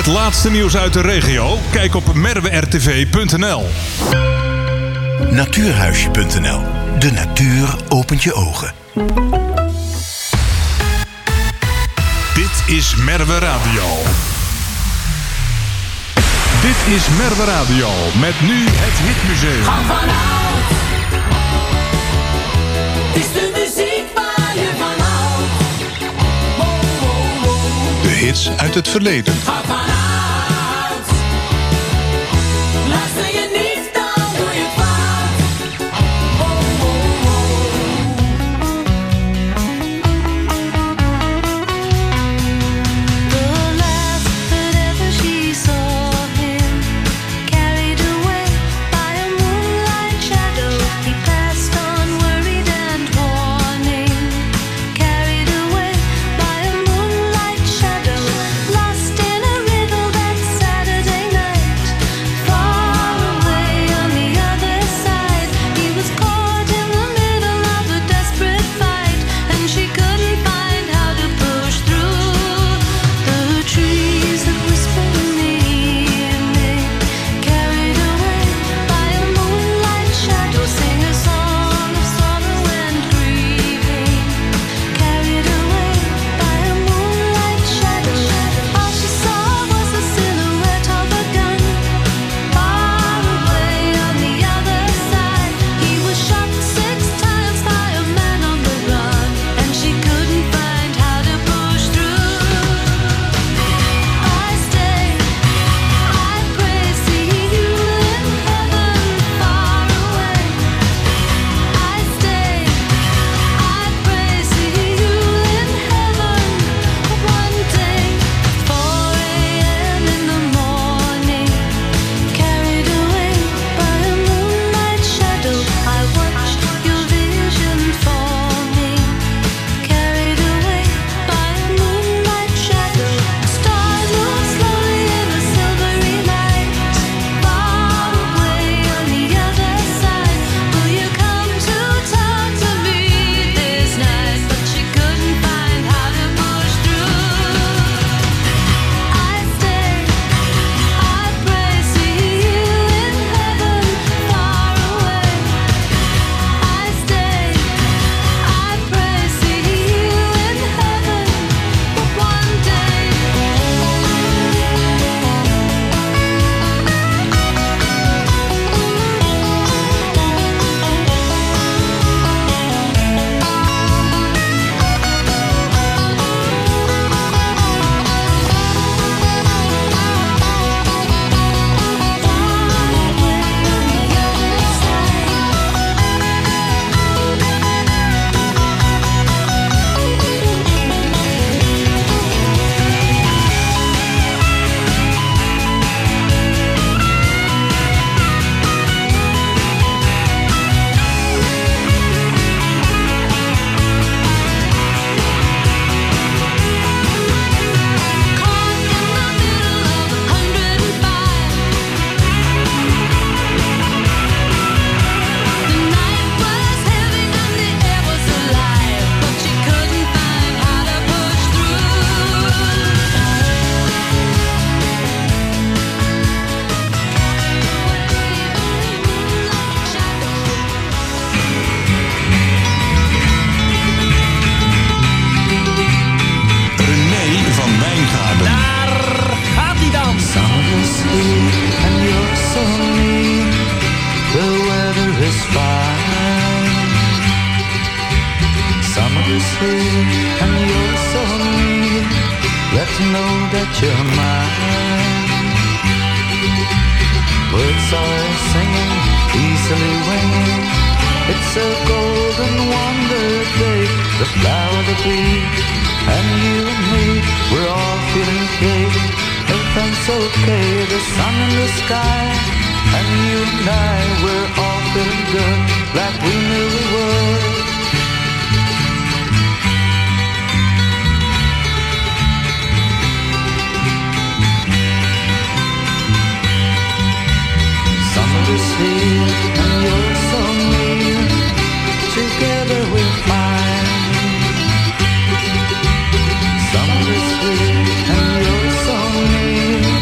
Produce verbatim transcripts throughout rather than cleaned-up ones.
Het laatste nieuws uit de regio? Kijk op merwe r t v punt n l. Natuurhuisje punt n l. De natuur opent je ogen. Dit is Merwe Radio. Dit is Merwe Radio met nu het Hitmuseum. Ga vanuit. Het is de muziek waar je van houdt. Wow, wow, wow. De hits uit het verleden. Ga vanuit. Luister je niet, dan doe je het fout. Wow, wow, wow. The last that ever she saw him, carried away by a moonlight shadow, he passed on worried and warning. Carried away by a moonlight shadow, lost in a riddle that Saturday night. Far away on the other side, he was caught in the middle of a desperate fight, and she couldn't find how to push through the trees that whispered in the evening. Carried away by a moonlight shadow, sing a song of sorrow and grieving. Carried away by a moonlight shadow, all she saw was the silhouette of a gun. Far away on the other side, he was shot six times by a man on the run, and she couldn't find how to push through. I stay, I pray, see you in heaven far away. I stay, I pray, see you in heaven one day. four a.m. in the morning, carried away by a moonlight shadow, I watched your vision forming. Carried away by a moonlight shadow, stars move slowly in the silvery light. Far away on the other side, will you come to talk to me this night? But she couldn't find how to push through. I stay, I pray, see you in heaven far away. I stay, I pray, see you in heaven one day. Caught in the middle of a hundred and five. The night was heavy and the air was alive, but she couldn't find how to push through. René van Wijngaarden. Daar gaat hij dan. Summer's here and you're so near. The weather is fine. Summer is here and you're so near. Let's know that you're mine. Birds are singing, easily winging. It's a golden wonder day. The flower, the bee, and you and me, we're all feeling great. Everything's okay, the sun in the sky, and you and I, we're all feeling good, like we knew we would. Summer is here, and you're so near. Together we're fine. Summer is here, and you're so near.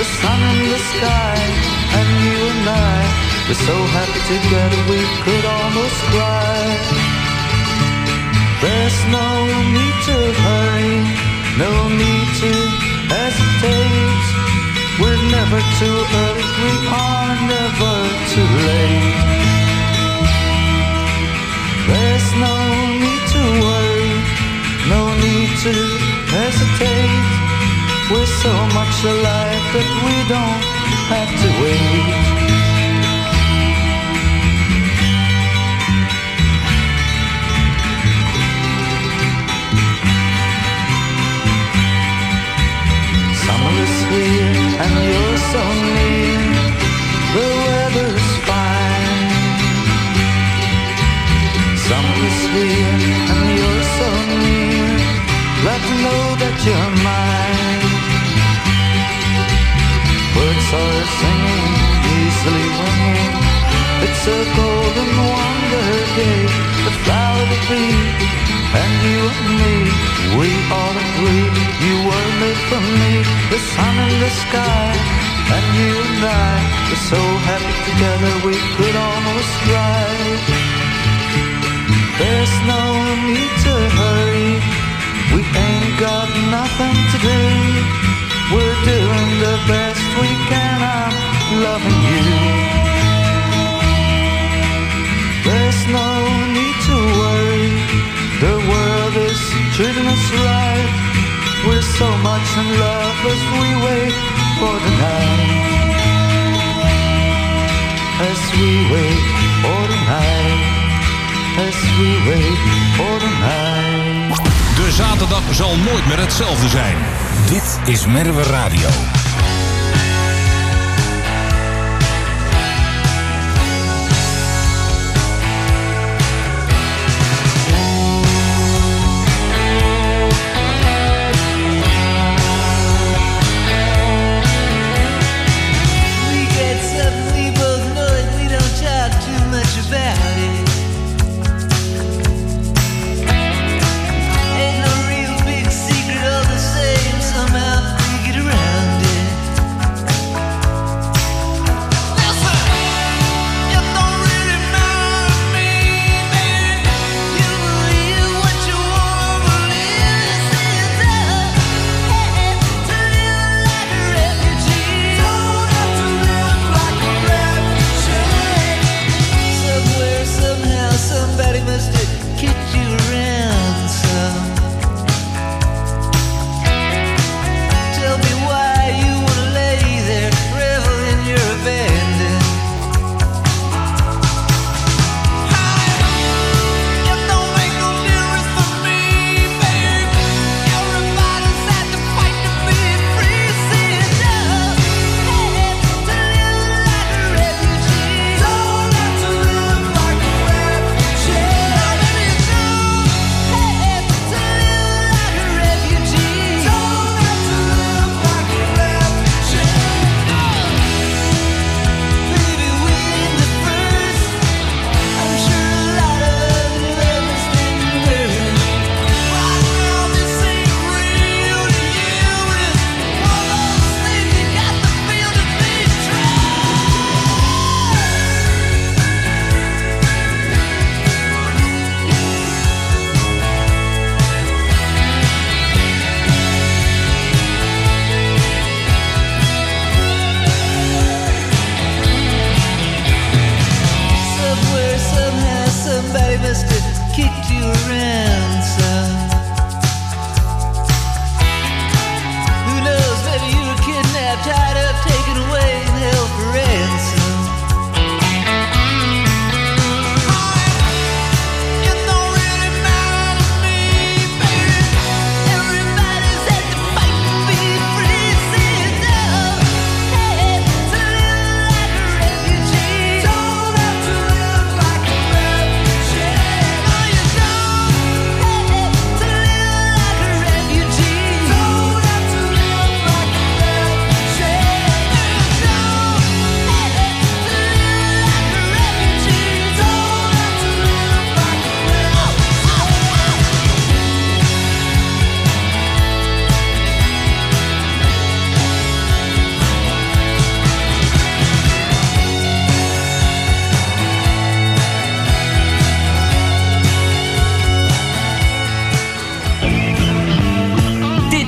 the sun in the sky, and you and I were so happy together we could almost cry. There's no need to hurry, no need to hesitate. We're never too early, we are never too late. There's no need to worry, no need to hesitate. We're so much alike that we don't have to wait. Summer is here and you're so near. The weather's fine. Summer is here and you're so near. Let me know that you're mine. Birds are singing, easily winging. It's a golden wonder day. The flower, the bee, and you and me, we all agree. You were made for me, the sun in the sky, and you and I were so happy together we could almost cry. There's no need to hurry, we ain't got nothing to do. We're doing the best we can, I'm loving you. There's no need to worry, the world is treating us right. We're so much in love as we wait for the night. As we wait for the night. As we wait for the night. De zaterdag zal nooit meer hetzelfde zijn. Dit is Merwe Radio. Ain't no real big secret, all the same. Somehow we get around it.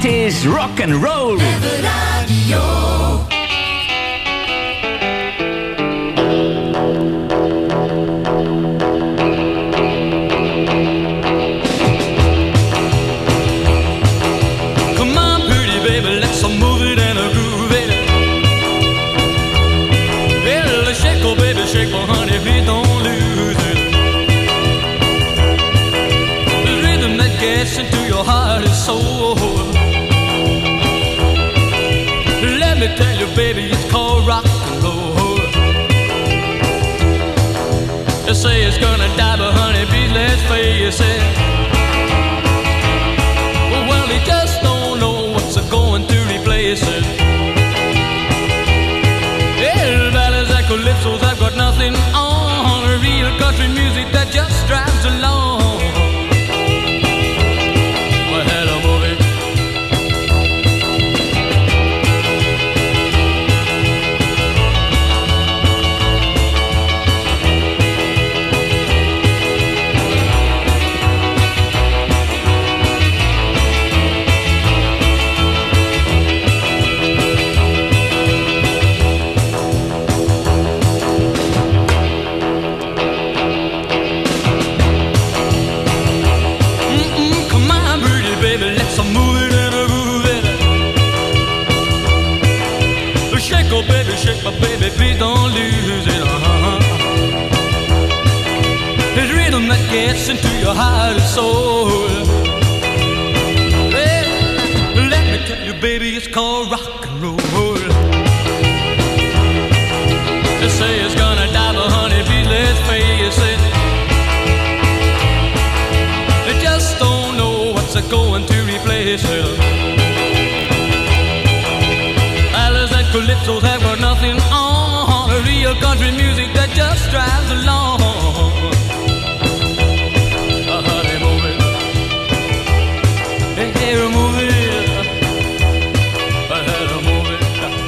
Dit is rock and roll. Come on, pretty baby, let's move it and a groove it. Well, shake, oh baby, shake, oh honey, please don't lose it. The rhythm that gets into your heart and soul. Let me tell you, baby, it's called rock and roll. They say it's gonna die, but honey, please let's face it. Well, they just don't know what's going to replace it. Yeah, ballads and calypsos have got nothing on. Real country music that just drives along. Well, hello, movie. Oh baby, shake my baby, please don't lose it. Uh-huh. It's rhythm that gets into your heart and soul. Well, let me tell you, baby, it's called rock and roll. They say it's gonna die, but honey, please let's face it. They just don't know what's going to replace it. Calypsos have got nothing on. A real country music that just drives along. Uh, honey, move it. Hey, hey, move it. Uh, hey, move it.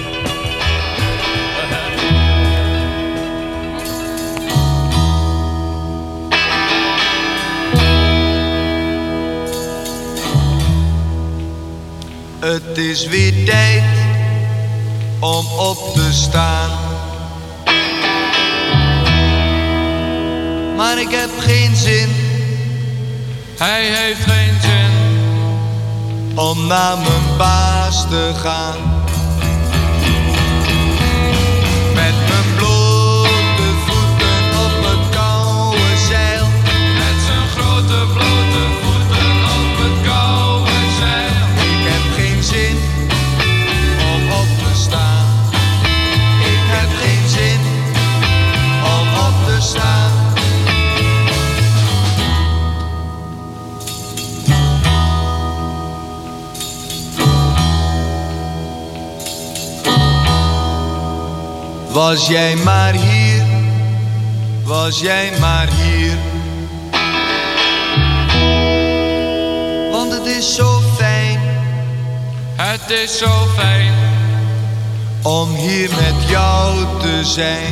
Uh, Het is weer tijd om op te staan. Maar ik heb geen zin. Hij heeft geen zin om naar mijn baas te gaan. Met mijn blote voeten op het koude zeil. Met zijn grote blote voeten op het koude zeil. Ik heb geen zin om op te staan. Ik heb geen zin om op te staan. Was jij maar hier, was jij maar hier. Want het is zo fijn, het is zo fijn om hier met jou te zijn.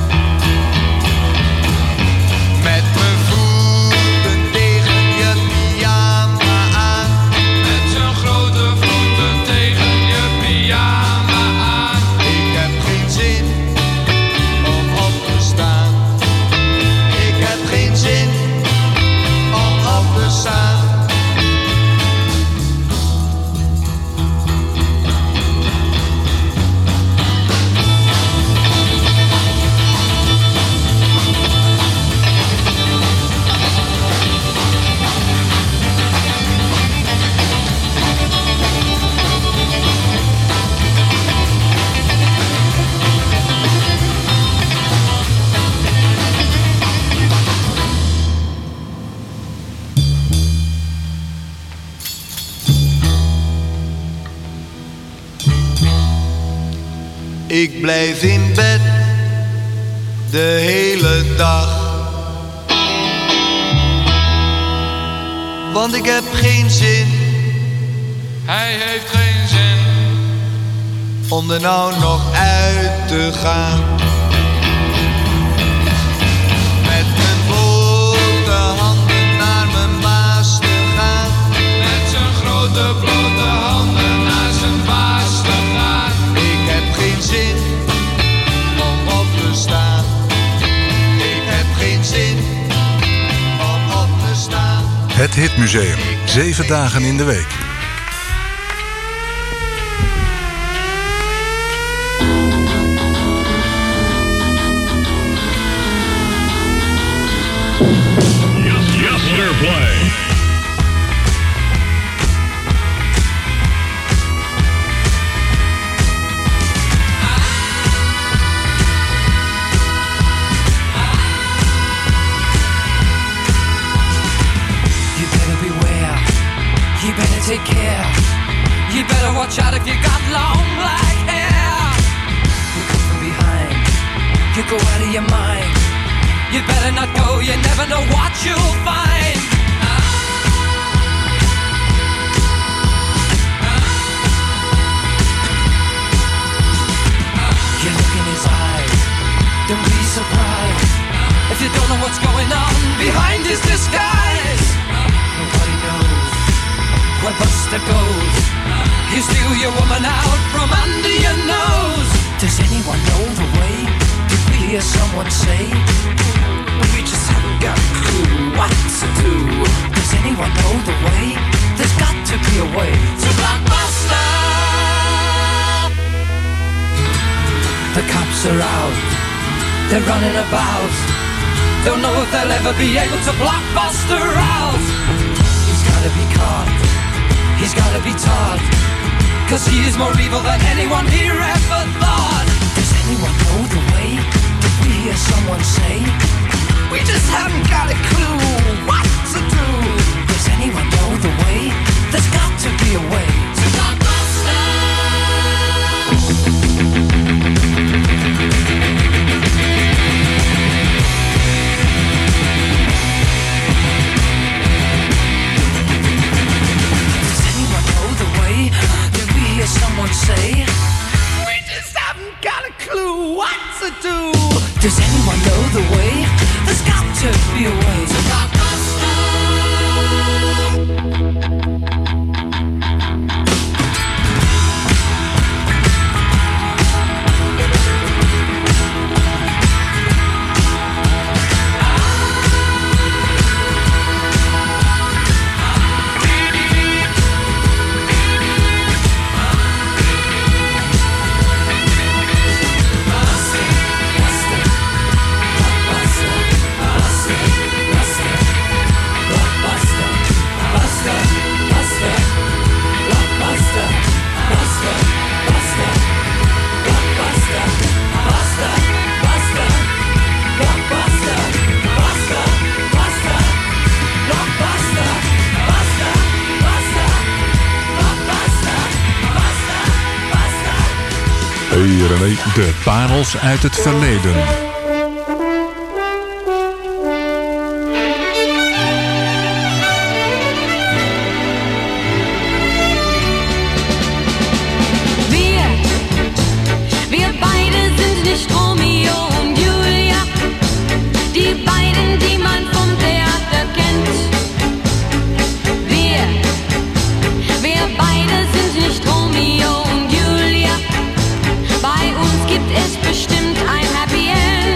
Met mijn voeten tegen je pyjama aan. Met zijn grote voeten tegen je pyjama aan. Ik heb geen zin om op te staan. Ik heb geen zin om op te staan. Ik blijf in bed de hele dag. Want ik heb geen zin. Hij heeft geen zin om er nou nog uit te gaan. Met mijn blote handen naar mijn baas te gaan. Met zijn grote blote handen Het Hitmuseum. Zeven dagen in de week. Yesterplay. Take care. You better watch out if you got long black hair. You come from behind. You go out of your mind. You better not go. You never know what you'll find. You look in his eyes. Don't be surprised if you don't know what's going on behind his disguise. Nobody knows where Buster goes. You steal your woman out from under your nose. Does anyone know the way? Did we hear someone say? We just haven't got a clue what to do. Does anyone know the way? There's got to be a way to Blockbuster. The cops are out. They're running about. Don't know if they'll ever be able to block Buster out. He's gotta be caught. He's gotta be taught, cause he is more evil than anyone here ever thought. Does anyone know the way? Did we hear someone say? We just haven't got a clue what to do. Does anyone know the way? There's got to be a way to Blockbuster. Hear someone say, we just haven't got a clue what to do. Does anyone know the way? There's got to be a way to Blockbuster. Hey René, de parels uit het verleden. Bei uns gibt es bestimmt ein Happy End.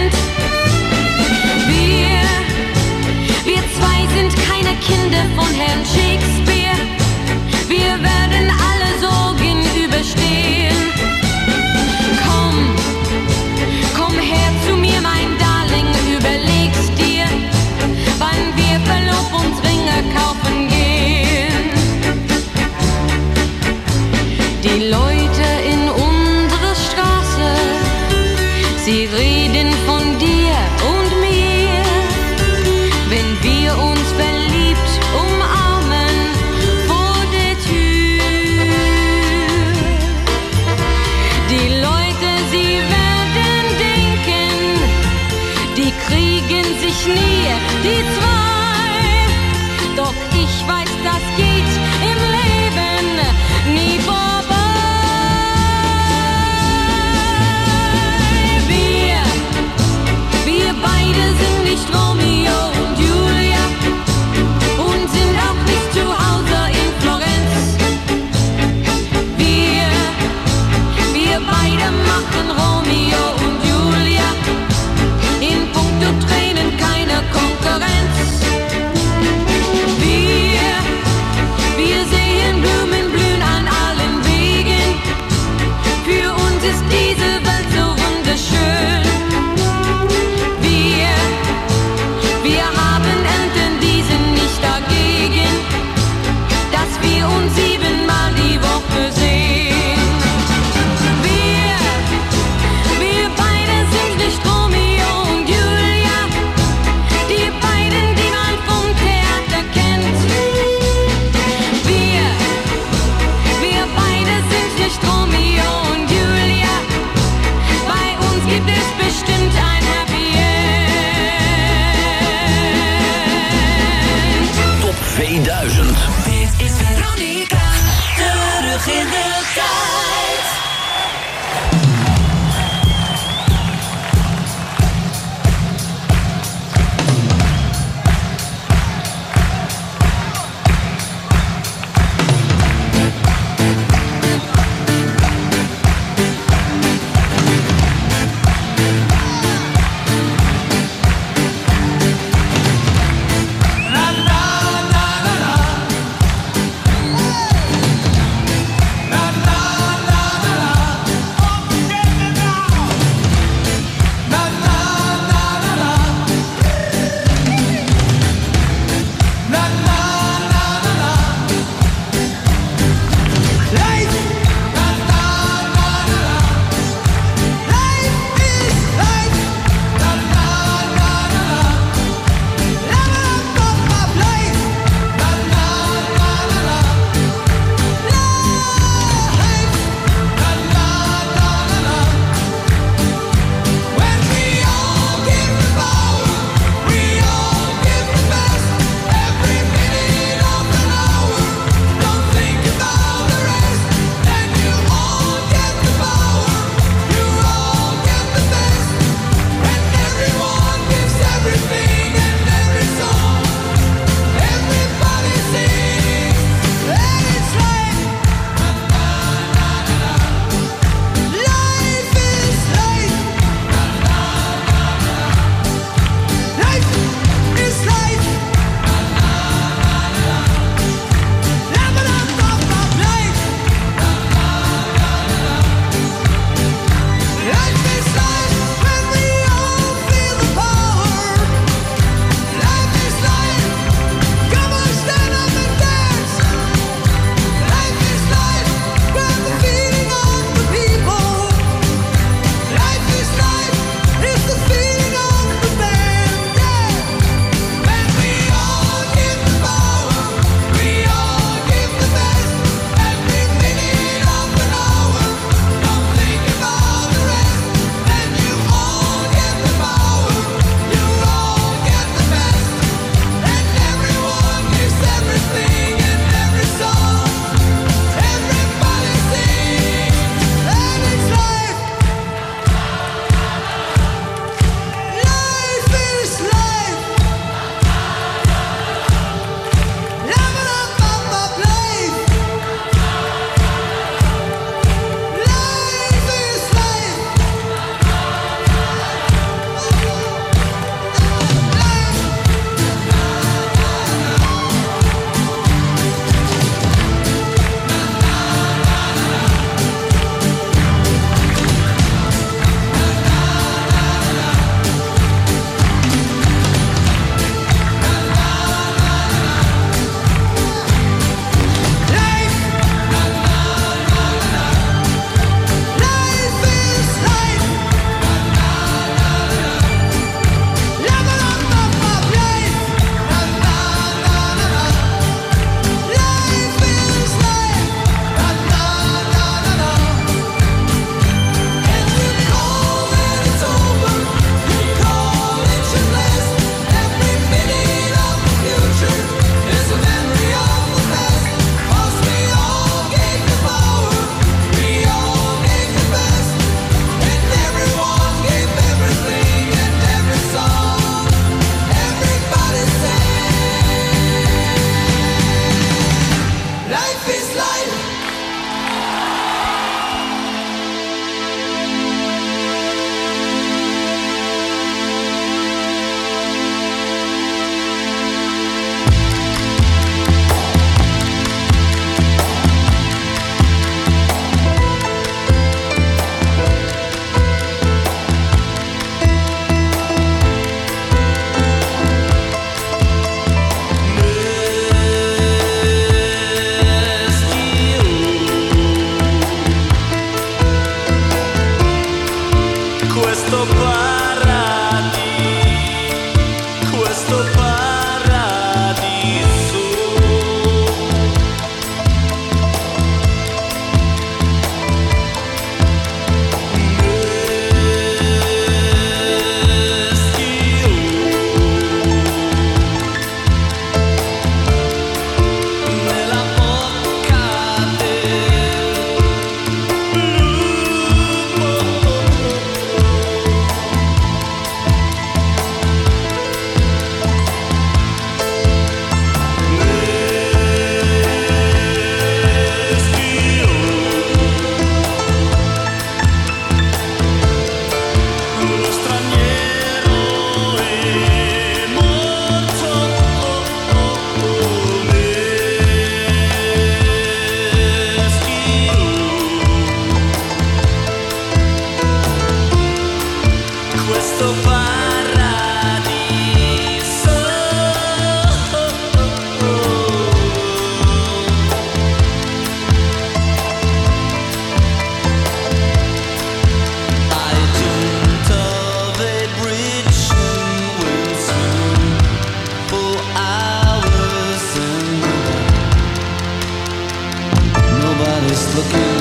looking.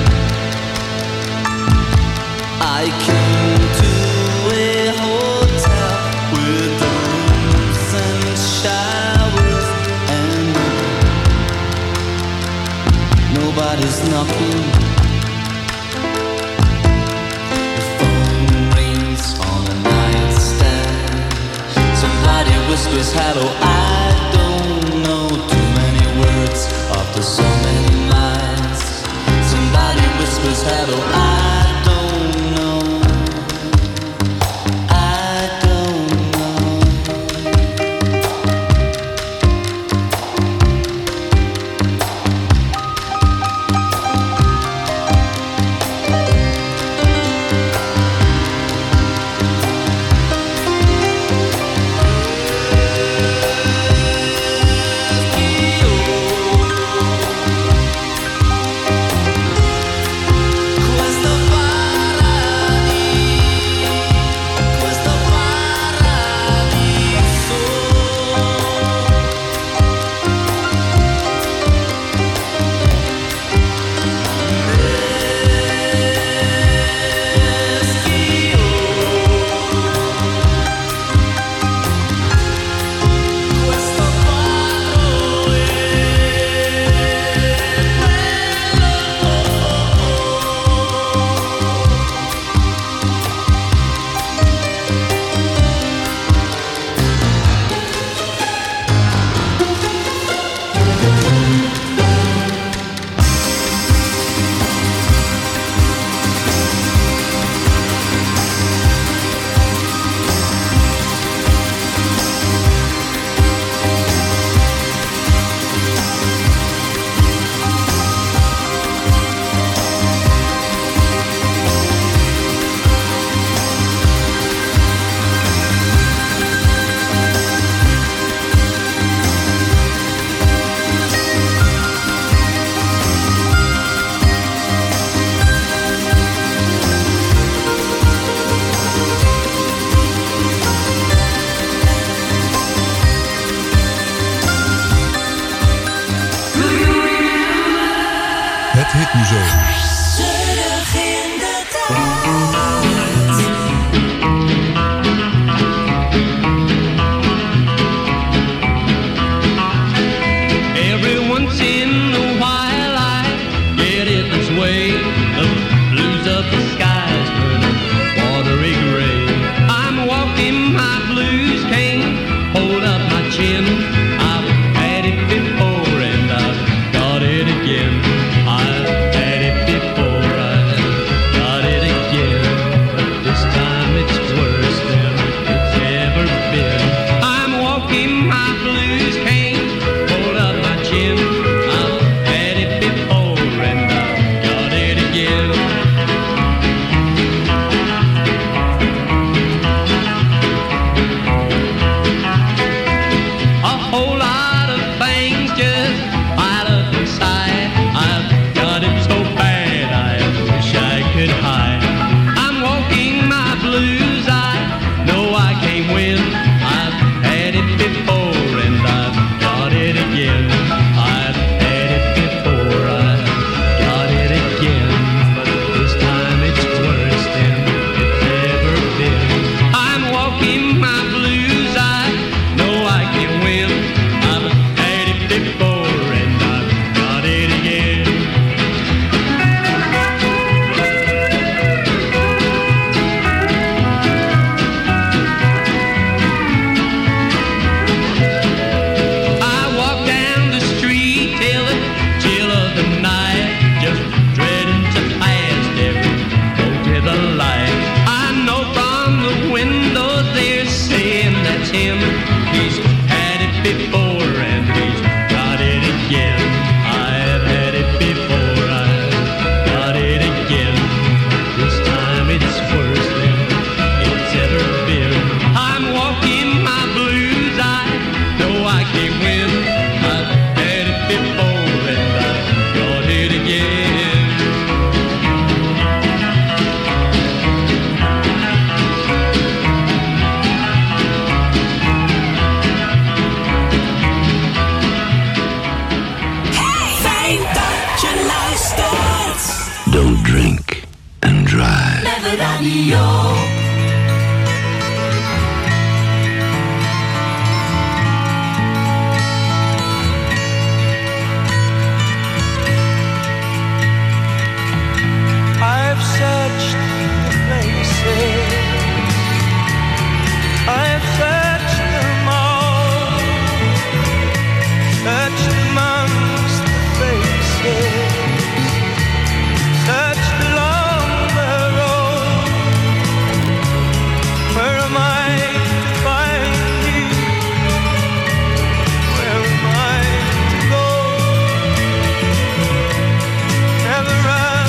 I came to a hotel with the rooms and showers, and nobody's knocking. The phone rings on the nightstand. Somebody whispers hello. I don't know too many words after so many miles. Somebody whispers hello. I Again, I've had it before, I've got it again. Merwe Radio. I've searched the places, I've searched them all, searched amongst the faces, searched along the road. Where am I to find you? Where am I to go? Never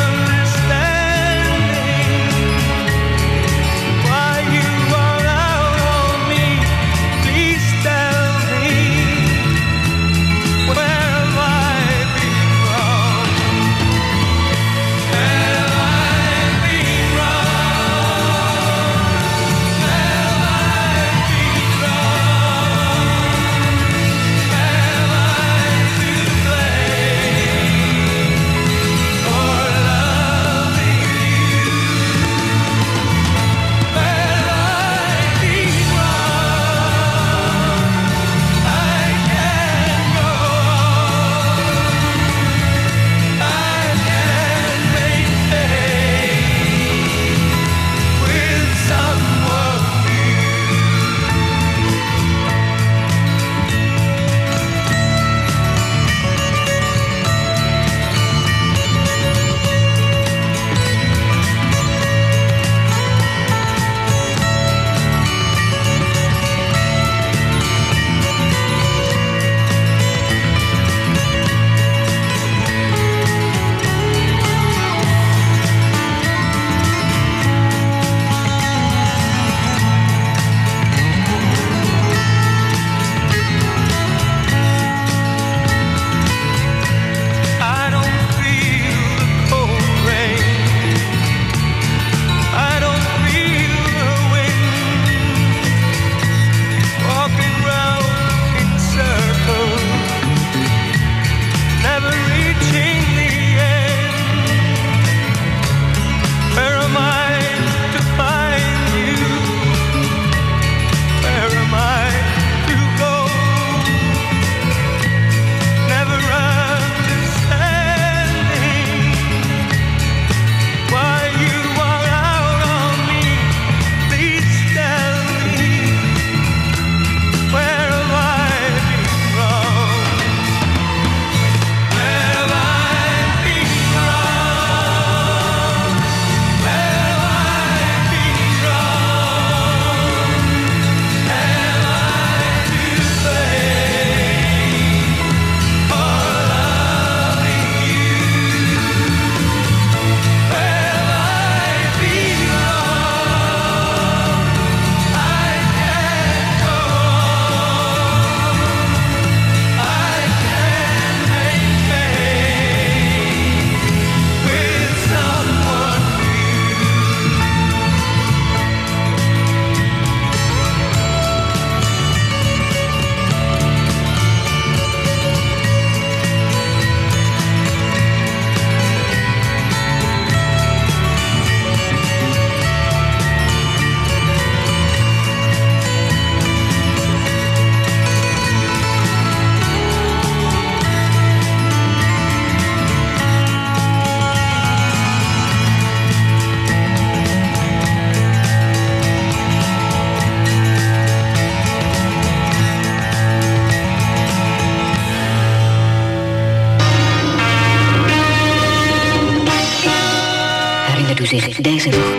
zich deze dag.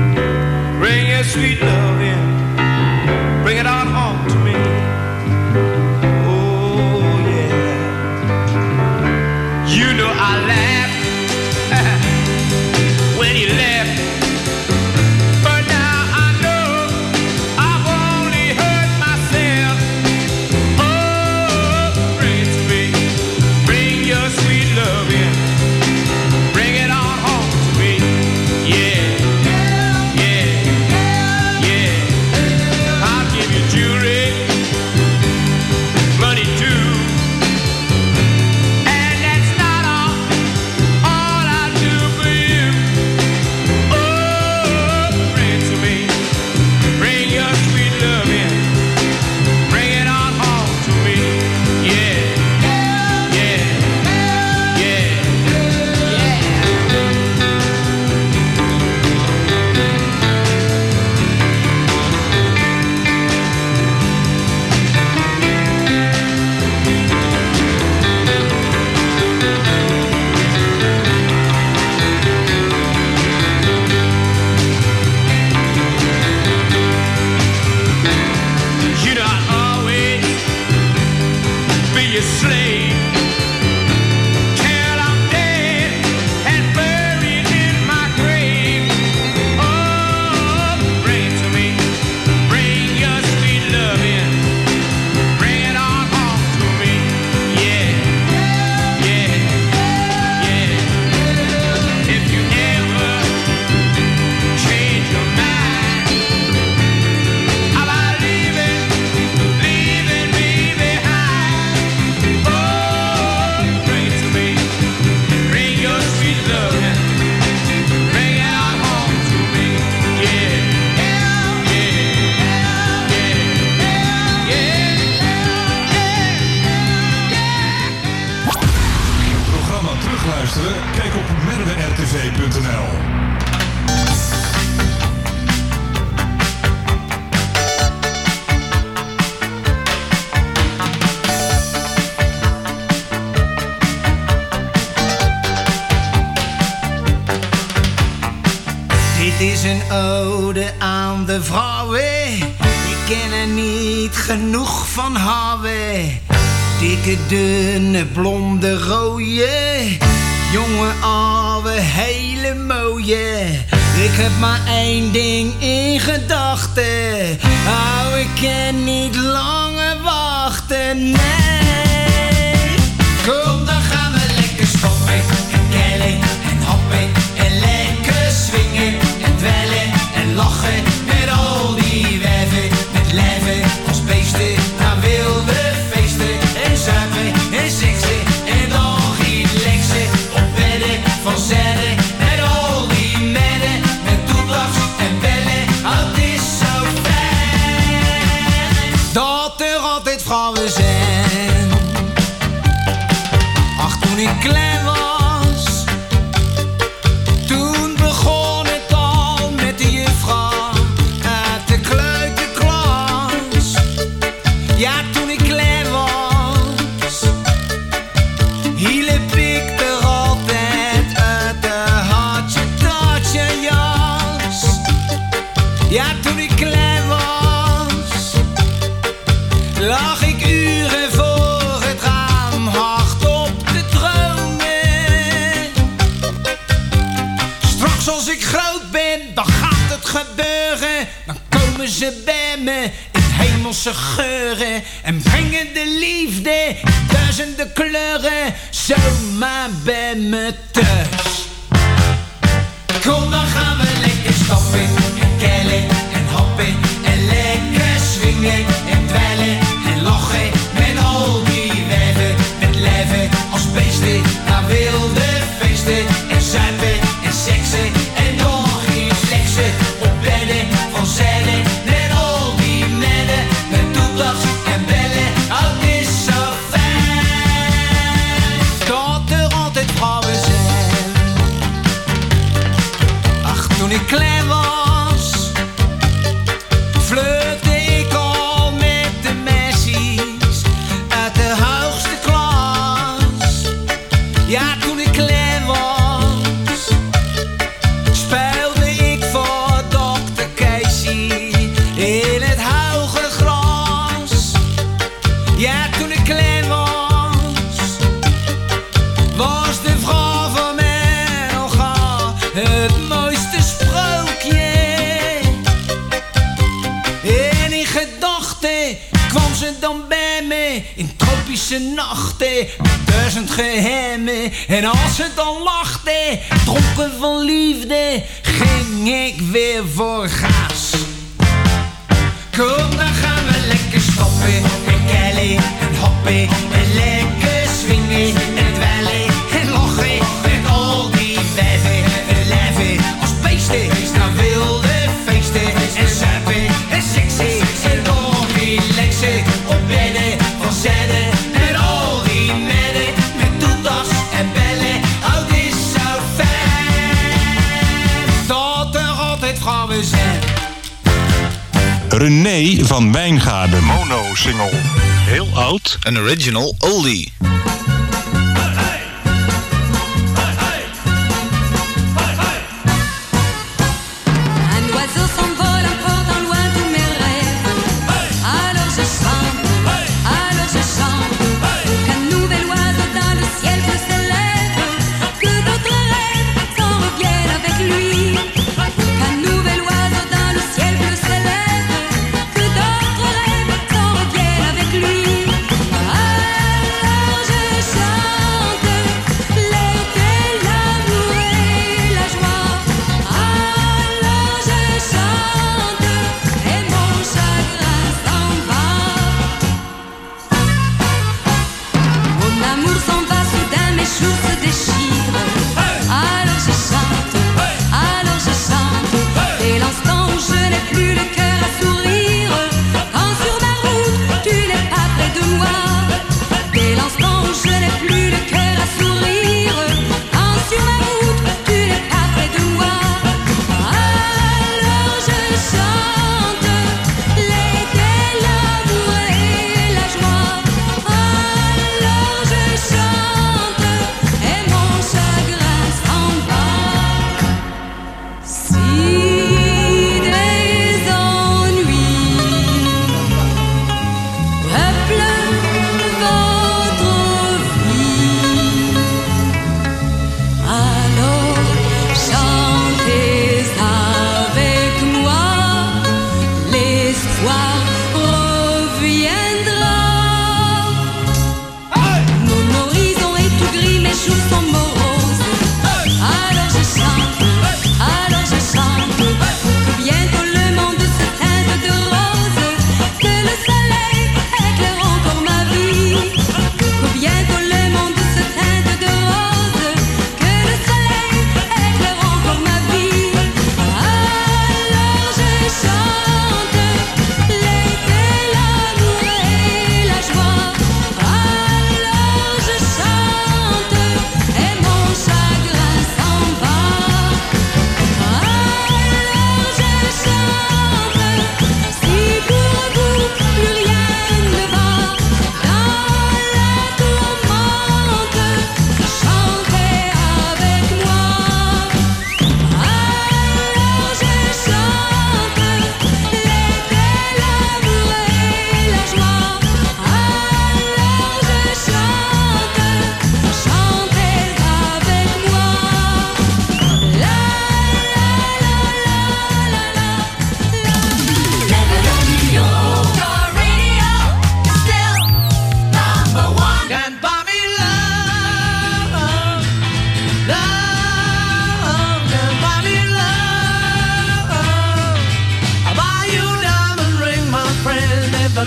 Sweet love in, bring it on home to me. een ode aan de vrouwen. Ik ken er niet genoeg van houden. Dikke, dunne, blonde, rode. Jonge, oude, hele mooie. Ik heb maar één ding in gedachten. Oh, ik kan niet langer wachten, nee. Kom, dan gaan we lekker stoppen en kellen en hoppen en lekker swingen en dwellen en lachen met al die wijven, met lijven als beesten naar wilde feesten en zuipen en seksen en dan relaxen op bedden van zedden met al die meiden met toedracht en bellen. Oh, het is zo fijn dat er altijd vrouwen zijn. Ach, toen ik klein was, toen begon het al met de juffrouw uit de kleuterklas. Ja, toen ik klein was, hielp ik er altijd uit de hartje tatje jas. Ja, toen ik klein was, lag ik uren voor het raam hardop te dromen. Straks als ik groot ben, dan gaat het gebeuren. Dan komen ze bij me in hemelse geuren en brengen de liefde in duizenden kleuren zomaar bij me thuis. Kom, dan gaan we lekker stappen en keilen en hoppen en lekker swingen en dweilen en lachen met al die wijven, met lijven als beesten naar wilde feesten en zuipen en seksen en nog iets leksen op bedden van zeilen met al die meiden met toedracht en bellen. Oh, het is zo fijn dat er altijd vrouwen zijn. Ach, toen ik klein was, flirte ik al met de meisjes uit de hoogste klas. Ja, toen ik klein was, speelde ik voor dokter Keesje in het hoge gras. Ja, toen ik klein was, was de vrouw van mij nogal het mooiste sprookje. En in gedachten kwam ze dan bij me in tropische nachten met duizend geheimen. En als ze dan lachte, dronken van liefde, ging ik weer voor gas. Kom, dan gaan we lekker stoppen en keilen en hoppen en lekker swingen en dweilen en lachen met al die wijven en lijven als beesten naar wilde feesten en zuipen en seksen en nog relaxen op bedden van zijde met al die meiden met toetas en bellen. Oh, het is zo fijn dat er altijd vrouwen zijn. René van Wijngaarden. Mono-single. Heel oud. Een original oldie. Un oiseau s'envole, emportant loin tous mes rêves. Alors je chante, alors je chante. Qu'un nouvel oiseau dans le ciel bleu s'élève. Que d'autres rêves s'en reviennent avec lui. Qu'un nouvel oiseau dans le ciel bleu s'élève. Que d'autres rêves s'en reviennent avec lui. Alors je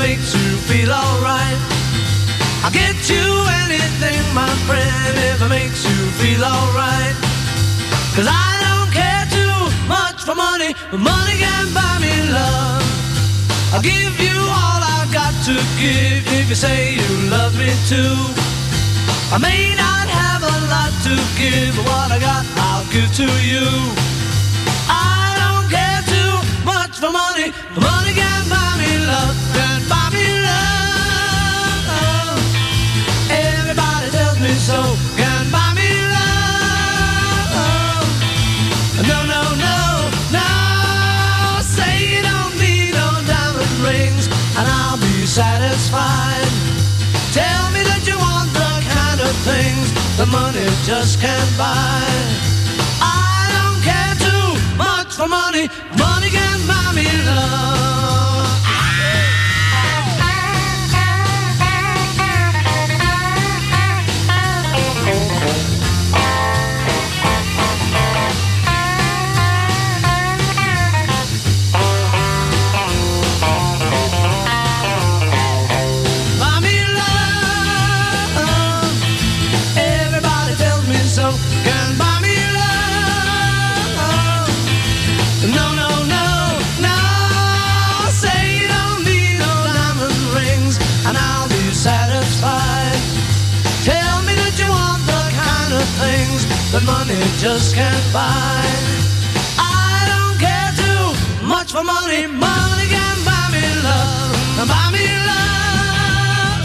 makes you feel alright. I'll get you anything, my friend, if it makes you feel alright. Cause I don't care too much for money, but money can buy me love. I'll give you all I've got to give if you say you love me too. I may not have a lot to give, but what I got I'll give to you. I don't care too much for money, but money can buy me love, can buy me love. Everybody tells me so, can buy me love. No, no, no, no, say you don't need no diamond rings and I'll be satisfied. Tell me that you want the kind of things that money just can't buy. I don't care too much for money, money can buy me love. That money just can't buy. I don't care too much for money, money can buy me love, buy me love,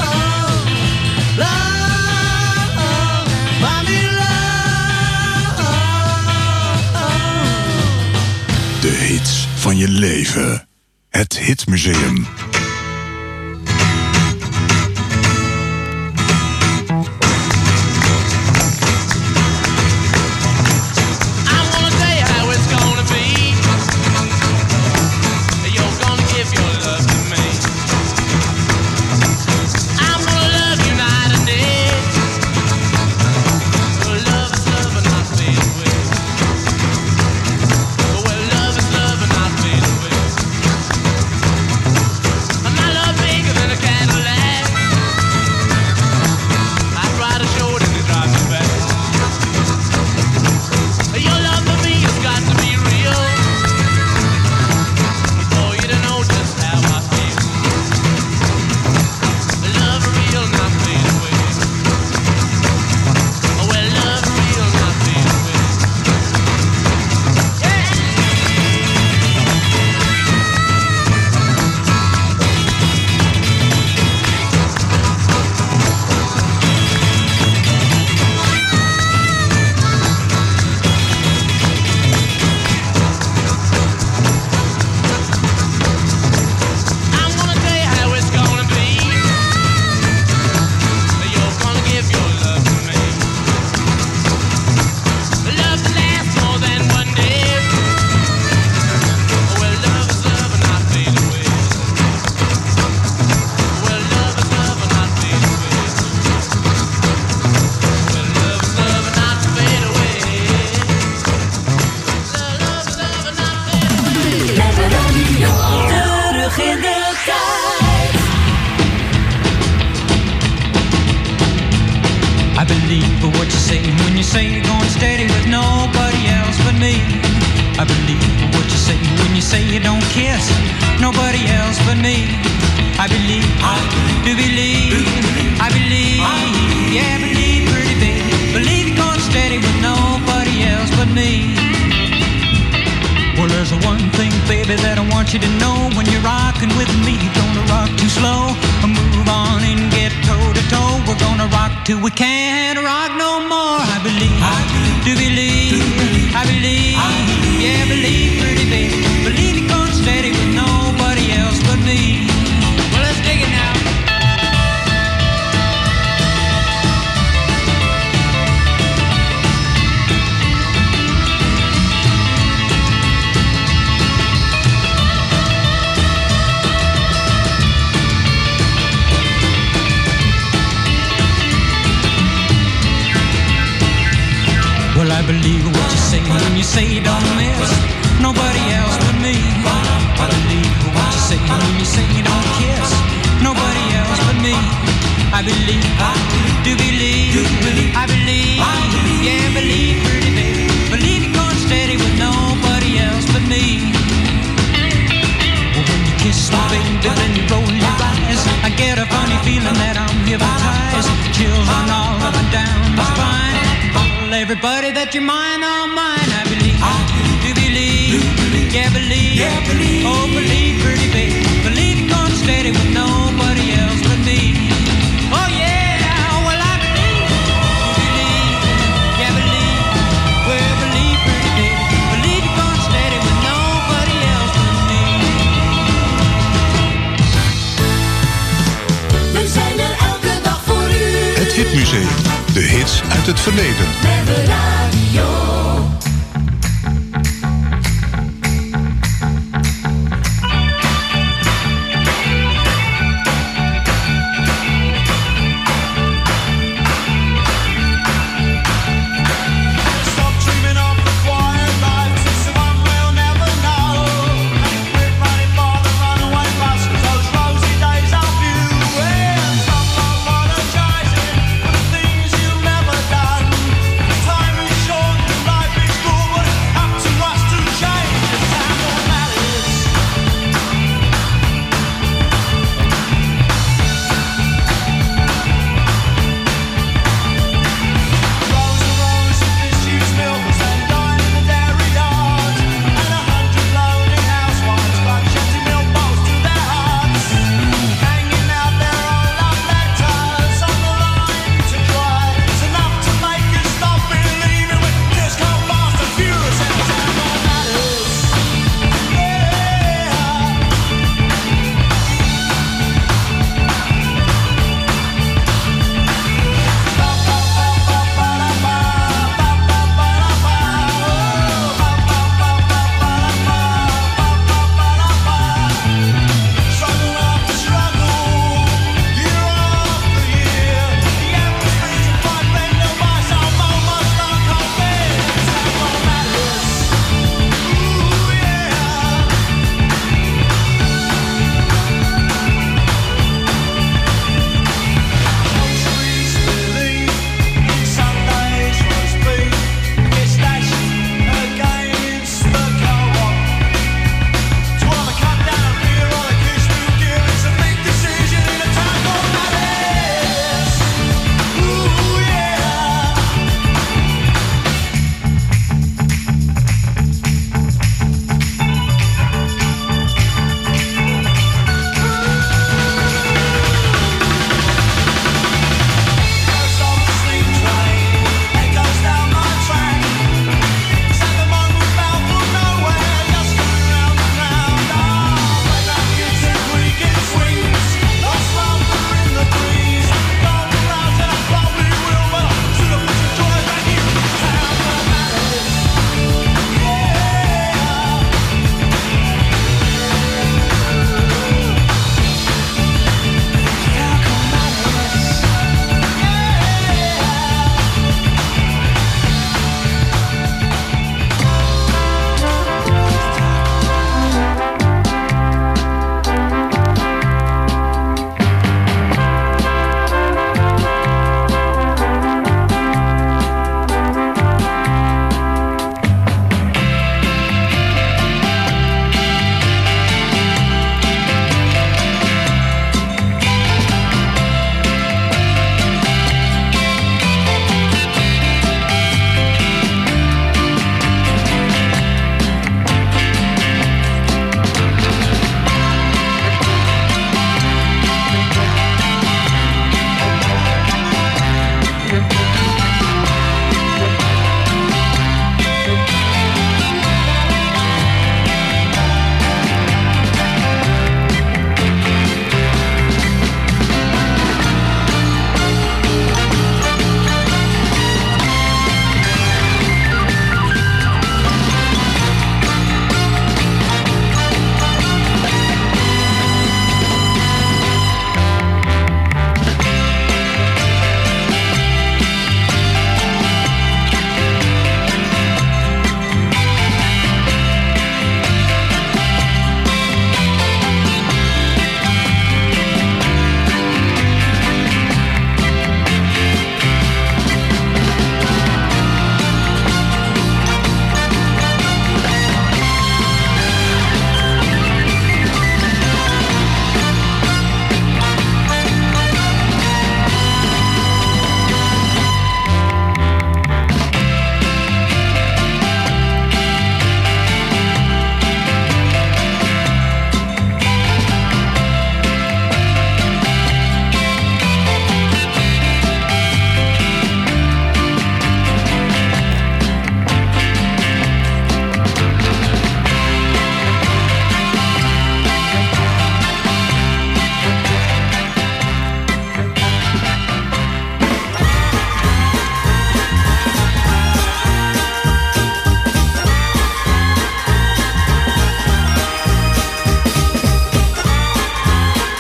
love, buy me love. De hits van je leven. Het Hitmuseum. Nobody else but me. I believe what you say when you say you don't kiss nobody else but me. I believe, I do believe, do believe, I believe, I believe, yeah, believe, pretty baby. Believe you're going steady with nobody else but me. Well, when you kiss me, baby, then you roll your eyes, I get a funny feeling that I'm hypnotized. Chills run all up and down my spine. Tell everybody that you're mine, all mine. I believe, I do believe, yeah, believe, yeah, believe, oh, believe, pretty baby. Believe you're going steady with nobody else but me. Oh yeah, well I believe, believe, yeah, believe, well believe, pretty baby. Believe you're going steady with nobody else but me. We zijn er elke dag voor u. Het Hitmuseum. De hits uit het verleden. Met de radio.